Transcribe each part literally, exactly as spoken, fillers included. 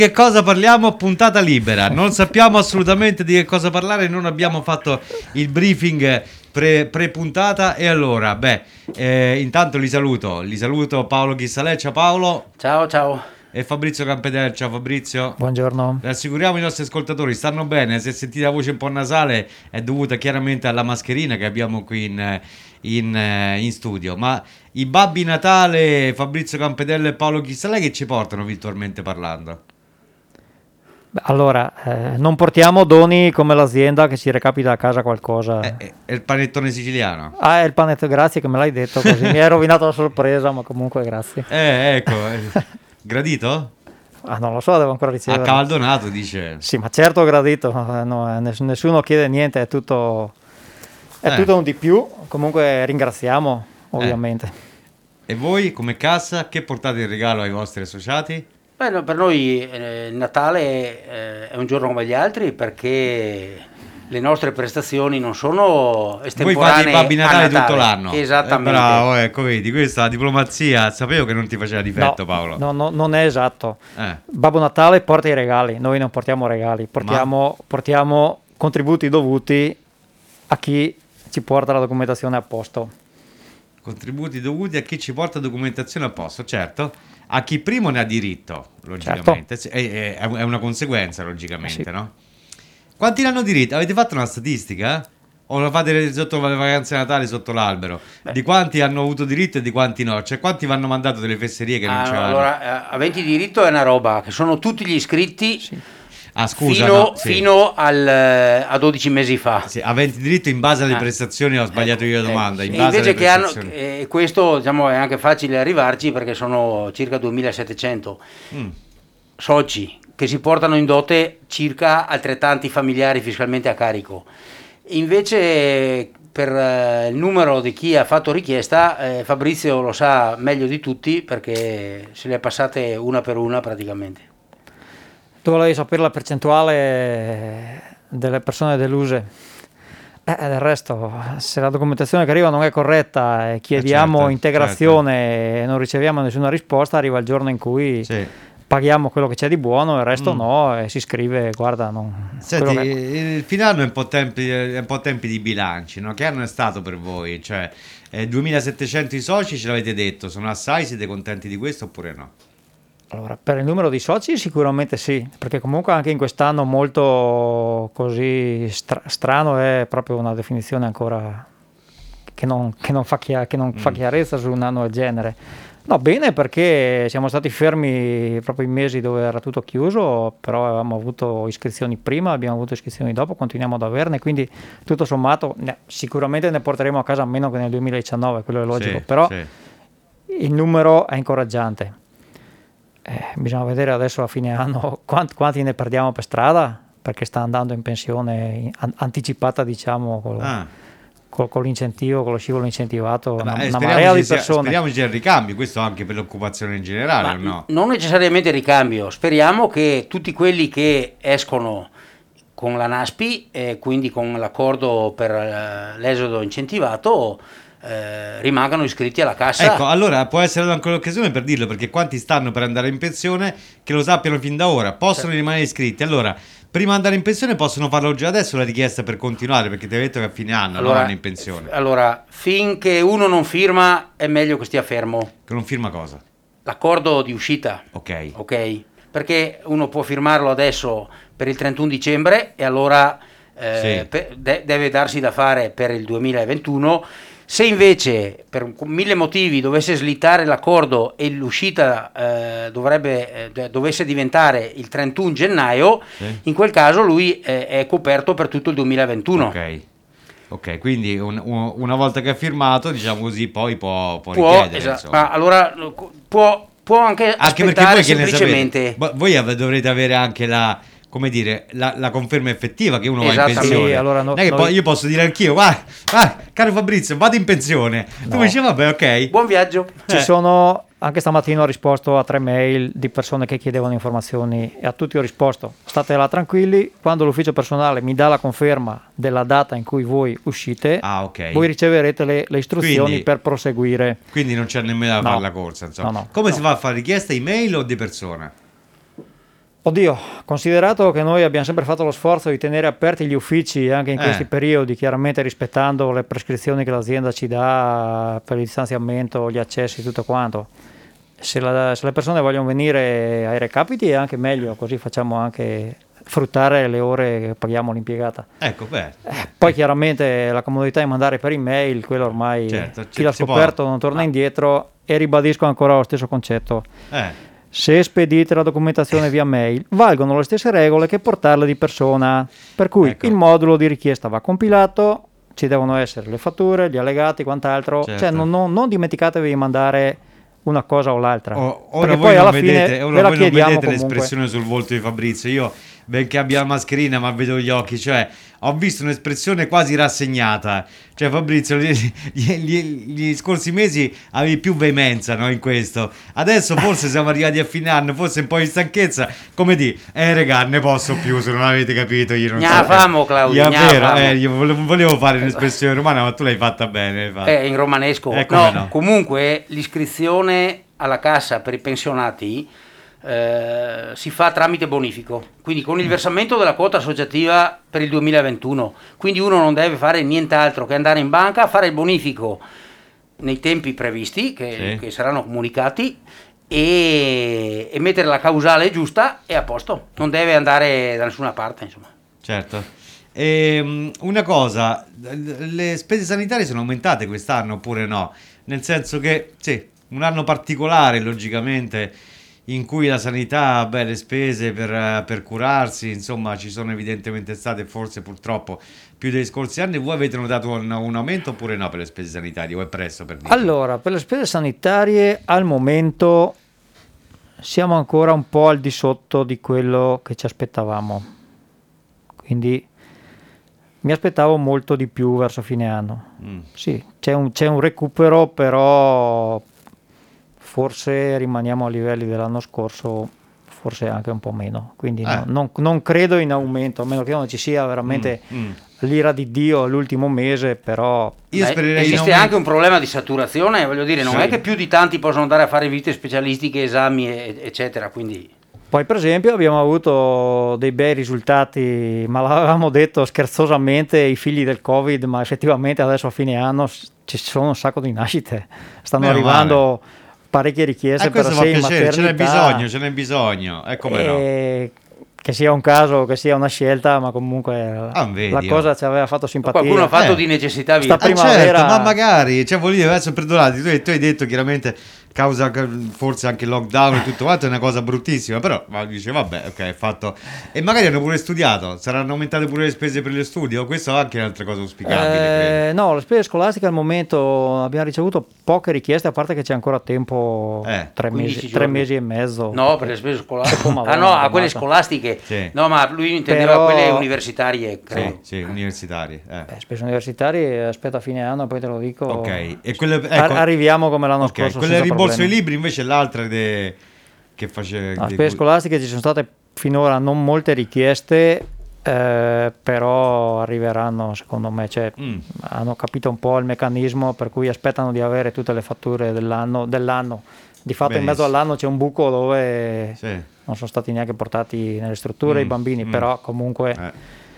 Che cosa parliamo? Puntata libera. Non sappiamo assolutamente di che cosa parlare, non abbiamo fatto il briefing pre, pre-puntata. E allora, beh, eh, intanto li saluto. Li saluto Paolo Chissalè. Ciao Paolo. Ciao, ciao. E Fabrizio Campedel. Ciao Fabrizio. Buongiorno. Rassicuriamo i nostri ascoltatori, stanno bene. Se sentite la voce un po' nasale è dovuta chiaramente alla mascherina che abbiamo qui in, in, in studio. Ma i Babbi Natale, Fabrizio Campedel e Paolo Chissalè, che ci portano virtualmente parlando? Allora, eh, non portiamo doni come l'azienda che ci recapita a casa qualcosa. È, è, è il panettone siciliano. Ah, è il panetto, grazie che me l'hai detto così. Mi hai rovinato la sorpresa, ma comunque grazie. Eh, ecco, eh. Gradito? Ah, non lo so, devo ancora ricevere. A cavaldonato, dice. Sì, ma certo gradito, eh, no, ness- nessuno chiede niente, è tutto, è Eh. tutto un di più. Comunque ringraziamo, ovviamente. E voi, come cassa, che portate in regalo ai vostri associati? Beh, no, per noi eh, il Natale eh, è un giorno come gli altri perché le nostre prestazioni non sono estemporanee. Voi fate i Babbi Natale, a Natale tutto l'anno. Esattamente. Eh, bravo, ecco, vedi, questa diplomazia, sapevo che non ti faceva difetto, No, Paolo. no, no, non è esatto. Eh. Babbo Natale porta i regali, noi non portiamo regali, portiamo, portiamo contributi dovuti a chi ci porta la documentazione a posto. Contributi dovuti a chi ci porta documentazione a posto, certo. A chi primo ne ha diritto, logicamente. Certo. È, è- è una conseguenza, logicamente, Sì. no? Quanti ne hanno diritto? Avete fatto una statistica? O lo fate sotto le vacanze Natali, sotto l'albero? Di quanti hanno avuto diritto e di quanti no? Cioè, quanti vi hanno mandato delle fesserie che non Ah, c'erano? allora, eh, aventi diritto è una roba che sono tutti gli iscritti Ah, scusa, fino, no, sì. fino al, eh, a dodici mesi fa. Sì, aventi diritto in base alle Ah. prestazioni, ho sbagliato io la domanda. In E base invece alle che hanno, prestazioni. eh, questo diciamo, è anche facile arrivarci perché sono circa duemilasettecento Mm. soci che si portano in dote circa altrettanti familiari fiscalmente a carico. Invece per eh, il numero di chi ha fatto richiesta, eh, Fabrizio lo sa meglio di tutti perché se le ha passate una per una praticamente. Tu volevi sapere la percentuale delle persone deluse? Eh, del resto, se la documentazione che arriva non è corretta e chiediamo certo, integrazione e non riceviamo nessuna risposta, arriva il giorno in cui Sì. paghiamo quello che c'è di buono, il resto Mm. no, e si scrive, guarda, non... Senti, quello che- il fine anno è un po' tempi, è un po' tempi di bilanci, no? Che anno è stato per voi? Cioè, eh, duemilasettecento i soci, ce l'avete detto, sono assai, siete contenti di questo oppure no? Allora, per il numero di soci sicuramente sì, perché comunque anche in quest'anno molto così stra- strano è proprio una definizione ancora che non, che non fa, chia- che non fa Mm. chiarezza su un anno del genere. No, bene, perché siamo stati fermi proprio in mesi dove era tutto chiuso, però avevamo avuto iscrizioni prima, abbiamo avuto iscrizioni dopo, continuiamo ad averne, quindi tutto sommato ne- sicuramente ne porteremo a casa meno che nel duemiladiciannove, quello è logico, Sì, però sì. il numero è incoraggiante. Eh, bisogna vedere adesso a fine anno quanti, quanti ne perdiamo per strada, perché sta andando in pensione in- an- anticipata, diciamo, col- Ah. col- con l'incentivo, con lo scivolo incentivato, Vabbè, una, eh, una speriamo marea ci di sia- persone. speriamo ci sia il ricambio, questo anche per l'occupazione in generale, Ma o no? non necessariamente ricambio, speriamo che tutti quelli che escono con la NASPI, e quindi con l'accordo per eh, l'esodo incentivato, eh, rimangano iscritti alla cassa. Ecco, allora può essere anche l'occasione per dirlo, perché quanti stanno per andare in pensione che lo sappiano fin da ora, possono rimanere iscritti. Allora, prima di andare in pensione possono farlo già adesso la richiesta per continuare, perché ti ho detto che a fine anno no, vanno in pensione. allora, finché uno non firma è meglio che stia fermo. Che non firma cosa? L'accordo di uscita, Ok. ok? Perché uno può firmarlo adesso per il trentuno dicembre e allora eh, Sì. pe- de- deve darsi da fare per il duemilaventuno. Se invece per mille motivi dovesse slittare l'accordo e l'uscita eh, dovrebbe, eh, de- dovesse diventare il trentuno gennaio, Sì. in quel caso lui eh, è coperto per tutto il duemilaventuno. Ok. Ok, quindi un- un- una volta che ha firmato, diciamo così, poi può, può Può, richiedere. esa- insomma. ma allora può, può anche, Anche perché aspettare voi che ne semplicemente. sapete? Vo- Voi av- dovrete avere anche la, come dire, la, la conferma effettiva che uno va in Esattamente. pensione. Sì, allora no- non è che noi- poi io posso dire anch'io, va, va, caro Fabrizio, vado in pensione. Tu No. mi dici, vabbè, ok. Buon viaggio. Ci Eh. sono, anche stamattina ho risposto a tre mail di persone che chiedevano informazioni e a tutti ho risposto: state là tranquilli, quando l'ufficio personale mi dà la conferma della data in cui voi uscite, Ah, ok. voi riceverete le, le istruzioni Quindi- per proseguire. Quindi non c'è nemmeno da No. fare la corsa, insomma. No, no. Come No. si fa a fare richiesta, email o di persona? Oddio, considerato che noi abbiamo sempre fatto lo sforzo di tenere aperti gli uffici anche in Eh. questi periodi, chiaramente rispettando le prescrizioni che l'azienda ci dà per il distanziamento, gli accessi, tutto quanto. Se, la- se le persone vogliono venire ai recapiti è anche meglio, così facciamo anche fruttare le ore che paghiamo l'impiegata. Ecco, beh. Eh, poi chiaramente la comodità di mandare per email, quello ormai Certo, chi l'ha si può- scoperto non torna indietro, e ribadisco ancora lo stesso concetto. Eh. Se spedite la documentazione via mail, valgono le stesse regole che portarla di persona, per cui Ecco. il modulo di richiesta va compilato, ci devono essere le fatture, gli allegati, quant'altro, Certo. cioè non, non- non dimenticatevi di mandare una cosa o l'altra, O- ora perché voi poi non alla vedete, fine ora ve la voi non chiediamo vedete comunque. l'espressione sul volto di Fabrizio. Io, benché abbia la mascherina, ma vedo gli occhi, cioè ho visto un'espressione quasi rassegnata. Cioè, Fabrizio, gli, gli- gli- gli scorsi mesi avevi più veemenza, no, in questo. Adesso forse siamo arrivati a fine anno, forse un po' di stanchezza. Come di, eh, regà, ne posso più, se non avete capito. Io non Gna so. famo, Claudio, Io, gna vero, famo. eh, io volevo, volevo fare un'espressione romana, ma tu l'hai fatta bene. l'hai fatta. Eh, in romanesco. Eh, come no, no. Comunque l'iscrizione alla cassa per i pensionati eh, si fa tramite bonifico, quindi con il versamento della quota associativa per il duemilaventuno. Quindi uno non deve fare nient'altro che andare in banca a fare il bonifico nei tempi previsti, che, Sì. che saranno comunicati, e, e mettere la causale giusta e a posto. Non deve andare da nessuna parte, insomma. Certo. Ehm, una cosa, le spese sanitarie sono aumentate quest'anno oppure no? Nel senso che, sì, un anno particolare, logicamente, in cui la sanità, beh, le spese per, eh, per curarsi, insomma, ci sono evidentemente state, forse purtroppo, più degli scorsi anni. Voi avete notato un, un aumento oppure no per le spese sanitarie? O è presto per dire? Allora, per le spese sanitarie al momento siamo ancora un po' al di sotto di quello che ci aspettavamo, quindi mi aspettavo molto di più verso fine anno. Mm. Sì, c'è un, c'è un recupero, però forse rimaniamo a livelli dell'anno scorso, forse anche un po' meno, quindi no, Eh. non, non credo in aumento, a meno che non ci sia veramente Mm, mm. l'ira di Dio l'ultimo mese, però Io Beh, spererei in esiste aumento. anche un problema di saturazione, voglio dire, non Sì. è che più di tanti possono andare a fare visite specialistiche, esami, e- eccetera, quindi poi per esempio abbiamo avuto dei bei risultati, ma l'avevamo detto scherzosamente, i figli del Covid, ma effettivamente adesso a fine anno s- ci sono un sacco di nascite, stanno Meno arrivando parecchie richieste Eh, per questo fa sei piacere, ce n'è maternità. bisogno, ce n'è bisogno. E come no? E che sia un caso, che sia una scelta, ma comunque Ah, vedi, la oh. cosa ci aveva fatto simpatia. qualcuno ha fatto Eh. di necessità Sta via. Ah, primavera- certo, ma magari, cioè voglio dire, adesso perdonati, tu, hai- tu hai detto chiaramente causa forse anche il lockdown e tutto quanto, è una cosa bruttissima, però ma dice vabbè, ok, è fatto. E magari hanno pure studiato, saranno aumentate pure le spese per lo studio, questo è anche un'altra cosa auspicabile, credo. Eh, no, le spese scolastiche al momento abbiamo ricevuto poche richieste, a parte che c'è ancora tempo, Eh, tre, quindici mesi, tre giorni. mesi e mezzo. No, per le spese scolastiche. Oh, Madonna, ah no, a quelle basta. scolastiche. Sì. No, ma lui intendeva Però- quelle universitarie, credo. Sì, sì, universitari. Eh. Eh, spese universitarie, aspetta fine anno, poi te lo dico. Ok, e quelle, Ar- ecco, arriviamo come l'anno ok, scorso. quelle senza rimborso problemi. ai libri invece è l'altra de- che face... No, di spese cui- scolastiche ci sono state finora non molte richieste, eh, però arriveranno secondo me, cioè, Mm. hanno capito un po' il meccanismo per cui aspettano di avere tutte le fatture dell'anno. dell'anno. Di fatto in mezzo Benissimo. all'anno c'è un buco dove Sì. non sono stati neanche portati nelle strutture Mm, i bambini, mm. però comunque Eh.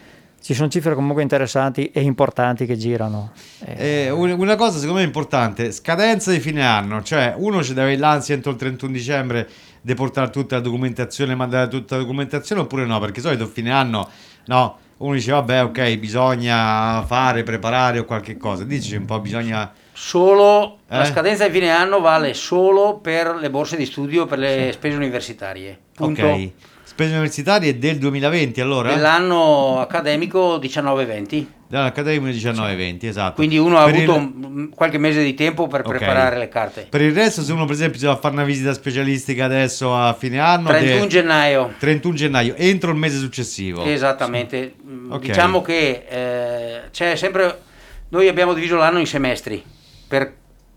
ci sono cifre comunque interessanti e importanti che girano. Eh, Eh, un- una cosa secondo me importante, scadenza di fine anno, cioè uno ci deve avere l'ansia entro il trentuno dicembre di portare tutta la documentazione, mandare tutta la documentazione oppure no, perché di solito a fine anno no, uno dice vabbè ok bisogna fare, preparare o qualche cosa, dici un po' bisogna... Solo la Eh? scadenza di fine anno vale solo per le borse di studio, per le spese universitarie. Punto. Ok, spese universitarie del duemilaventi allora? Dell'anno accademico diciannove venti. Dall'Accademia diciannove venti, esatto. Quindi uno ha Per avuto il- un- qualche mese di tempo per Ok. preparare le carte. Per il resto se uno per esempio si va a fare una visita specialistica adesso a fine anno... trentuno de- gennaio. trentuno gennaio, entro il mese successivo. Esattamente. Mm, Ok. Diciamo che eh, c'è sempre. Noi abbiamo diviso l'anno in semestri per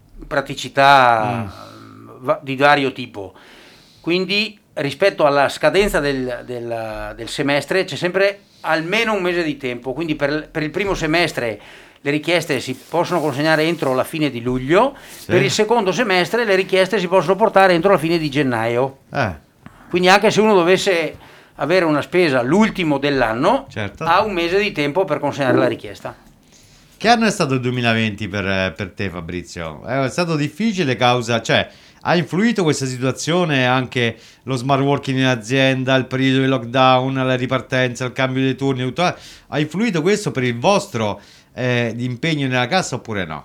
praticità va- di vario tipo. Quindi rispetto alla scadenza del, del- del semestre c'è sempre almeno un mese di tempo. Quindi per, per il primo semestre le richieste si possono consegnare entro la fine di luglio, per il secondo semestre le richieste si possono portare entro la fine di gennaio. Eh, Quindi anche se uno dovesse avere una spesa l'ultimo dell'anno, Certo. ha un mese di tempo per consegnare la richiesta. Che anno è stato il duemilaventi per, per te, Fabrizio? È stato difficile causa, cioè, ha influito questa situazione anche lo smart working in azienda, il periodo di lockdown, la ripartenza, il cambio dei turni, tutto, ha influito questo per il vostro eh, impegno nella cassa oppure no?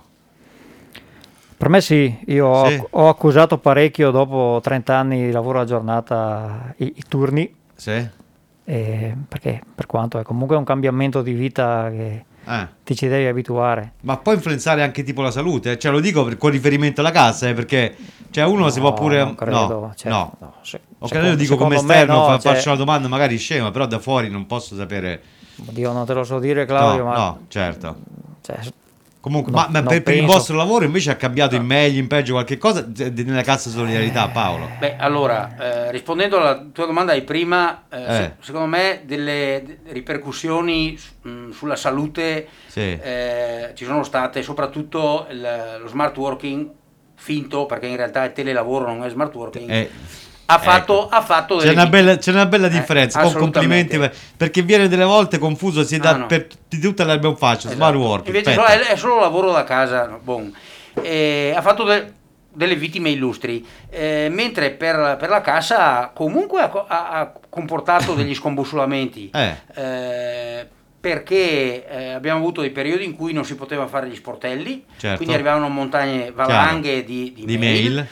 Per me sì, io ho, Sì. ho accusato parecchio dopo trenta anni di lavoro a giornata i, i turni, Sì? eh, perché per quanto è comunque un cambiamento di vita che Eh. ti ci devi abituare. Ma può influenzare anche tipo la salute? Cioè lo dico per- con riferimento alla cassa, eh, perché cioè uno si può pure... non credo, no, cioè, no. no, se- Ok, secondo- io dico come secondo me esterno, no, fa- cioè- faccio una domanda magari scema, però da fuori non posso sapere... Dio, non te lo so dire, Claudio, no, ma no, certo. cioè, Comunque, no, ma, ma non per, per il penso. vostro lavoro invece è cambiato in meglio, in peggio qualche cosa d- d- nella cassa solidarietà, Paolo? Beh, allora, eh, rispondendo alla tua domanda di prima, eh, Eh. se- secondo me delle de- ripercussioni mh, sulla salute Sì. eh, ci sono state, soprattutto il- lo smart working finto, perché in realtà è telelavoro, non è smart working, Eh, ha, fatto, ecco. ha fatto C'è delle una, vi- bella, c'è una bella Eh, differenza, con assolutamente. complimenti, per- perché viene delle volte confuso, si dà Ah, no. per tutti- tutta l'abbiamo faccia, Esatto. smart working. Invece aspetta. solo- è, è solo lavoro da casa, no, bon. Eh, ha fatto de- delle vittime illustri, eh, mentre per, per la cassa comunque ha, co- ha- ha comportato degli scombussolamenti, Eh. eh, perché eh, abbiamo avuto dei periodi in cui non si poteva fare gli sportelli, Certo. quindi arrivavano montagne, valanghe di, di, Di mail, mail.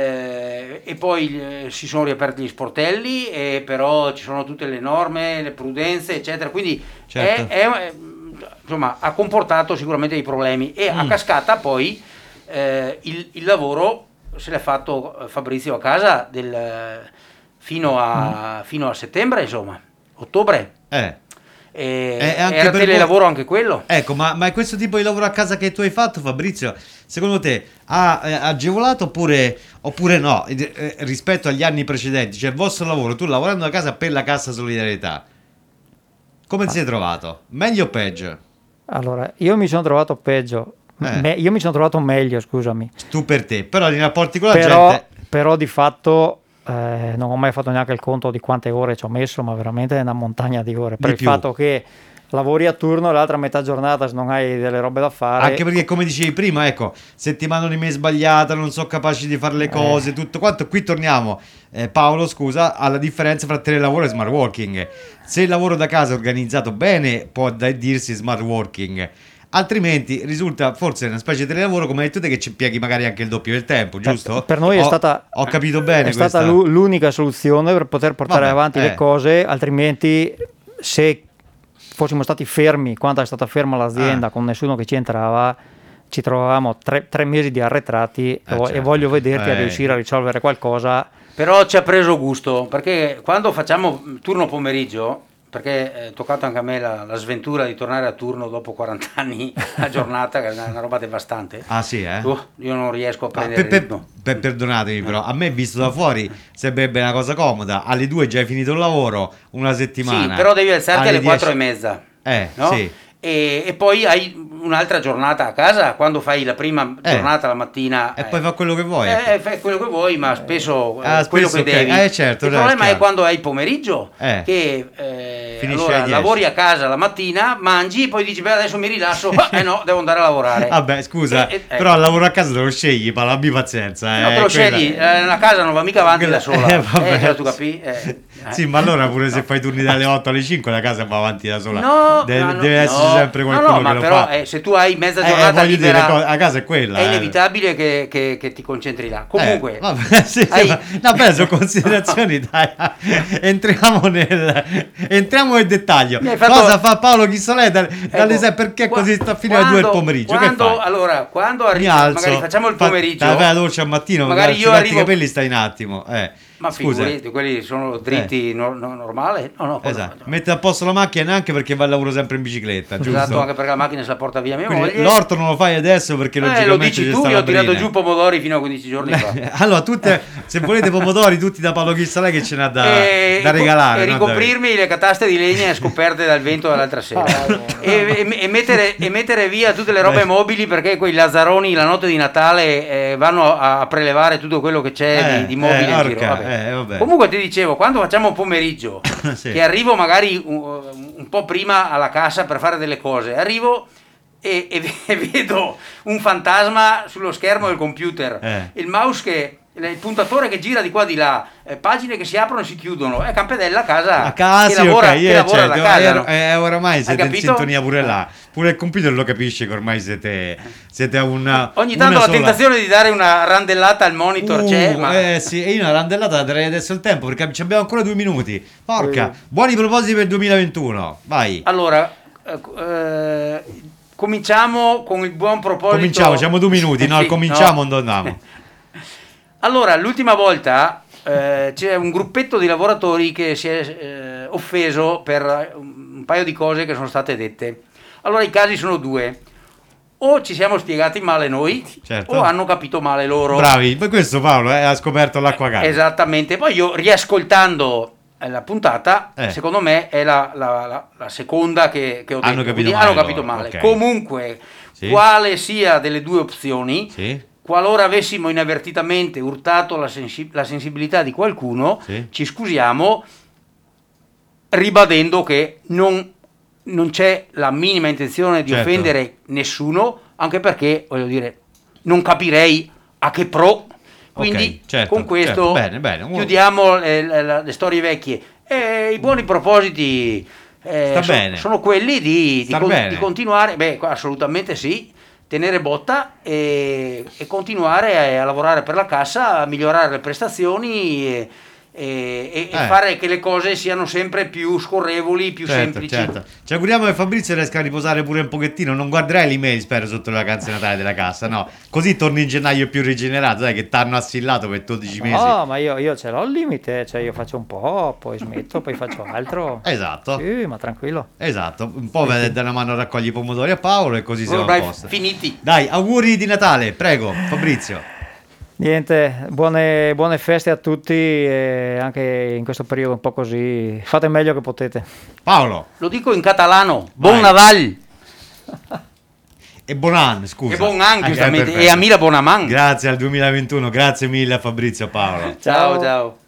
eh, e poi eh, si sono riaperti gli sportelli, e però ci sono tutte le norme, le prudenze, eccetera, quindi Certo. è, è- insomma, ha comportato sicuramente dei problemi, e a Mm. cascata poi eh, il, il lavoro se l'è fatto eh, Fabrizio a casa del, fino, a, fino a settembre, insomma, ottobre, Eh. e Eh, anche era per telelavoro voi- anche quello. Ecco, ma, ma è questo tipo di lavoro a casa che tu hai fatto, Fabrizio, secondo te ha eh, agevolato oppure, oppure no, eh, eh, rispetto agli anni precedenti? Cioè il vostro lavoro, tu lavorando a casa per la Cassa Solidarietà, come ti sei trovato? Meglio o peggio? allora, io mi sono trovato peggio, Eh. me- io mi sono trovato meglio, scusami, Tu per te, però nei rapporti con la però, gente... però di fatto eh, non ho mai fatto neanche il conto di quante ore ci ho messo, ma veramente è una montagna di ore, per Di il più. fatto che lavori a turno e l'altra metà giornata se non hai delle robe da fare. Anche perché, come dicevi prima, ecco, se ti mandano email sbagliata, non sono capaci di fare le cose, tutto quanto. Qui torniamo, eh, Paolo, scusa, alla differenza fra telelavoro e smart working. Se il lavoro da casa è organizzato bene, può da- dirsi smart working. Altrimenti risulta forse una specie di telelavoro, come hai detto te, che ci pieghi magari anche il doppio del tempo, giusto? Per noi è Ho- stata, Ho capito bene è stata questa- l'u- l'unica soluzione per poter portare Vabbè, avanti eh. le cose, altrimenti se fossimo stati fermi quando è stata ferma l'azienda Ah. con nessuno che ci entrava, ci trovavamo tre, tre mesi di arretrati e, vo- e certo. voglio vederti a Eh. riuscire a risolvere qualcosa. Però ci ha preso gusto, perché quando facciamo turno pomeriggio, perché è toccato anche a me la, la sventura di tornare a turno dopo quaranta anni a giornata, che è una, una roba devastante. Ah sì, eh? Oh, io non riesco a Ma prendere per- il per- ritmo. per- perdonatemi, però a me visto da fuori sembrerebbe una cosa comoda. Alle due già hai finito il lavoro, una settimana. Sì, però devi alzarti alle, dieci quattro e mezza. Eh, no? sì. E, e poi hai un'altra giornata a casa, quando fai la prima Eh. giornata la mattina. E eh, poi fa quello che vuoi. ecco. Eh, fai quello che vuoi, ma spesso eh, Ah, quello spesso che ok. devi. Eh, certo, il dai, problema è chiaro. quando hai il pomeriggio, Eh. che eh, Finisce allora alle dieci. lavori a casa la mattina, mangi, poi dici, beh, adesso mi rilasso. Eh no, devo andare a lavorare. Vabbè, scusa, Eh, eh, però al lavoro a casa te lo scegli, parla, abbi pazienza. No, eh, te lo quella- scegli, eh, la casa non va mica avanti quella- da sola. eh, Eh, vabbè. che tu capi? Eh, Sì, eh. ma allora pure se fai turni dalle otto alle cinque la casa va avanti da sola. No, De- no, no, deve esserci no. sempre No, qualcuno no, che ma lo però fa. eh, se tu hai mezza Eh, giornata voglio dire, libera, co- a casa è quella. è eh. inevitabile che, che- che ti concentri là. Comunque, Eh, vabbè, sì, hai- ma- no, beh, sono considerazioni, dai. Entriamo nel, entriamo nel dettaglio. Mi hai fatto- Cosa fa Paolo Chissolè da- dalle ecco, sei? Perché qua- così sta fino alle due del quando- pomeriggio? Quando, che fai? allora, quando Mi arriva, alzo, magari facciamo il fa- pomeriggio, Dai, fai la doccia al mattino, magari ci io metti arrivo, i capelli, stai un attimo. Eh. ma Scusa. figurati, quelli sono dritti, no- no- normale? No, no, quello- Esatto. Mette a posto la macchina neanche perché va al lavoro sempre in bicicletta, giusto? Esatto, anche perché la macchina se la porta via mia Quindi moglie. l'orto non lo fai adesso perché Eh, logicamente lo dici ci tu, sta io la ho tirato brina. giù pomodori fino a quindici giorni fa. Allora, tutte, se volete pomodori, tutti da Paolo Chissolè che ce n'ha da, e, da regalare. e no? Da- ricoprirmi le cataste di legna scoperte dal vento dall'altra sera e, e- e mettere, e mettere via tutte le robe Beh. mobili, perché quei lazzaroni la notte di Natale eh, vanno a, a prelevare tutto quello che c'è Eh, di, di mobili eh, in giro. orca, Vabbè. Eh, vabbè. Comunque ti dicevo, quando facciamo pomeriggio, Sì. che arrivo magari un, un po' prima alla cassa per fare delle cose, arrivo e, e e vedo un fantasma sullo schermo del computer, Eh. il mouse che, il puntatore che gira di qua di là, eh, pagine che si aprono e si chiudono, è Campedella a casa, A casa, che sì, lavora, ok, che eh, lavora certo, da casa. eh, no? eh, oramai Hai siete in capito? sintonia pure là. Pure il computer lo capisce che ormai siete, siete a una. Ogni tanto una la sola- tentazione di dare una randellata al monitor Uh, c'è, ma eh sì, e io una randellata la darei adesso il tempo perché ci abbiamo ancora due minuti. Porca, Sì. buoni propositi per il duemilaventuno. Vai. allora eh, eh, cominciamo con il buon proposito. Cominciamo, siamo due minuti, no? Sì, Cominciamo, no. non andiamo. Allora, l'ultima volta eh, c'è un gruppetto di lavoratori che si è eh, offeso per un paio di cose che sono state dette. Allora, i casi sono due. O ci siamo spiegati male noi, Certo. o hanno capito male loro. Bravi, per questo Paolo eh, ha scoperto l'acqua calda. Esattamente. Poi io, riascoltando eh, la puntata, Eh. secondo me è la, la- la- la seconda che, che ho detto. Hanno capito Quindi male hanno capito loro, male. ok. Comunque, Sì. quale sia delle due opzioni, Sì, qualora avessimo inavvertitamente urtato la, sensi- la sensibilità di qualcuno, Sì. ci scusiamo ribadendo che non, non c'è la minima intenzione di Certo. offendere nessuno, anche perché, voglio dire, non capirei a che pro. Quindi Ok, certo, con questo certo. Bene, bene. chiudiamo le, le- le storie vecchie. E i buoni propositi eh, Sta so- bene. sono quelli di, di Star con- bene. di continuare, beh, assolutamente sì, tenere botta e, e continuare a, a lavorare per la cassa, a migliorare le prestazioni e, e- e- e Eh. fare che le cose siano sempre più scorrevoli, più certo, semplici. certo. Ci auguriamo che Fabrizio riesca a riposare pure un pochettino. Non guarderai l'email, spero, sotto le vacanze Natale della cassa, no? Così torni in gennaio più rigenerato, dai, che t'hanno assillato per dodici mesi. No, ma io, io ce l'ho il limite, cioè io faccio un po', poi smetto, poi faccio altro. Esatto. Sì, ma tranquillo. Esatto, un po' da una mano raccogli i pomodori a Paolo e così siamo a Ormai posto. finiti. Dai, auguri di Natale, prego, Fabrizio. Niente, buone, buone feste a tutti e anche in questo periodo un po' così. Fate il meglio che potete. Paolo Lo dico in catalano, Vai. buon Naval e buon anno, scusa. e buon anno, Eh, giustamente, perfetto. e a Mila Bonaman. Grazie al duemilaventuno, grazie mille a Fabrizio e a Paolo. Ciao, Ciao. ciao.